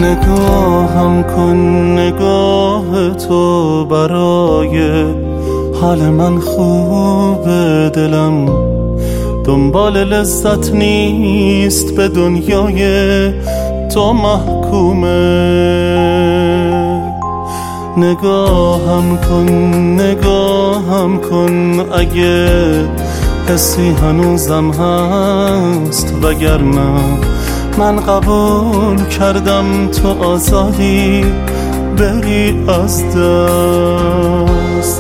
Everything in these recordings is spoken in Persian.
نگاهم کن، نگاه تو برای حال من خوبه. دلم دنبال لذت نیست، به دنیای تو محکومه. نگاهم کن، نگاهم کن، اگه حسی هنوزم هست، وگرنه من قبول کردم تو آزادی بری از دست.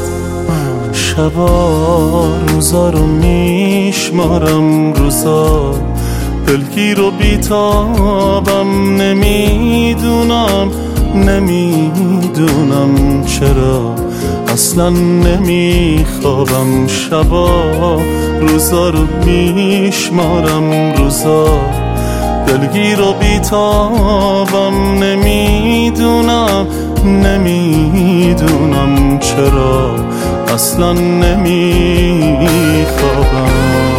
شبا روزا رو میشمارم، روزا دلگیر و بیتابم. نمیدونم چرا اصلا نمیخوابم. شبا روزا رو میشمارم، روزا دلگیر و بیتابم. نمیدونم چرا اصلا نمیخوابم.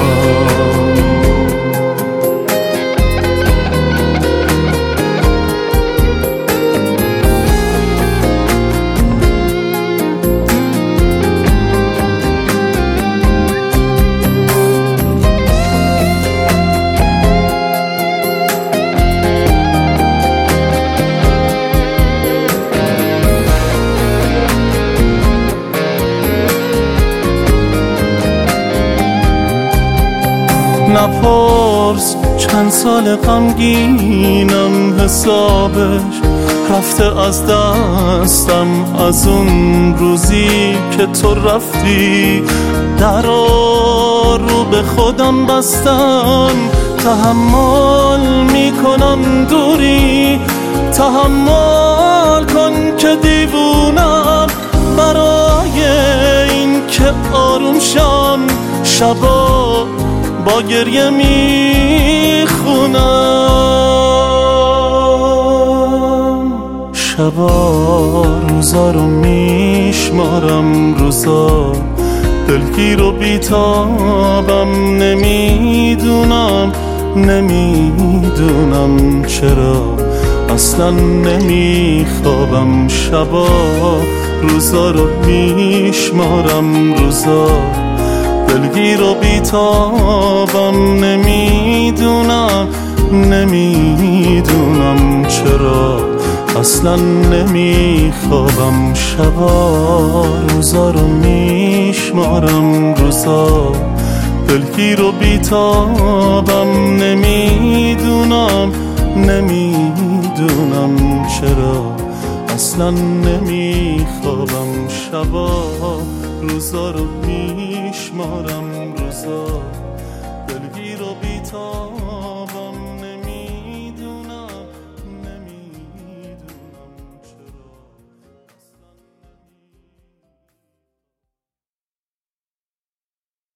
نپرس چند سال غمگینم، حسابش رفته از دستم. از اون روزی که تو رفتی درا رو به خودم بستم. تحمل میکنم دوری، تحمل کن که دیوونم برای این که آروم شم. شبا با گریه میخونم، شبا روزا رو میشمارم، روزا دلگیر و بیتابم. نمیدونم چرا اصلا نمیخوابم. شبا روزا رو میشمارم، روزا دلگیر و بیتابم. نمیدونم چرا اصلا نمیخوابم. شبا روزا رو میشمارم، روزا دلگیر و بیتابم. نمیدونم چرا اصلا نمیخوابم. شبا روزا رو میشمارم، روزا دلگیر و بیتابم.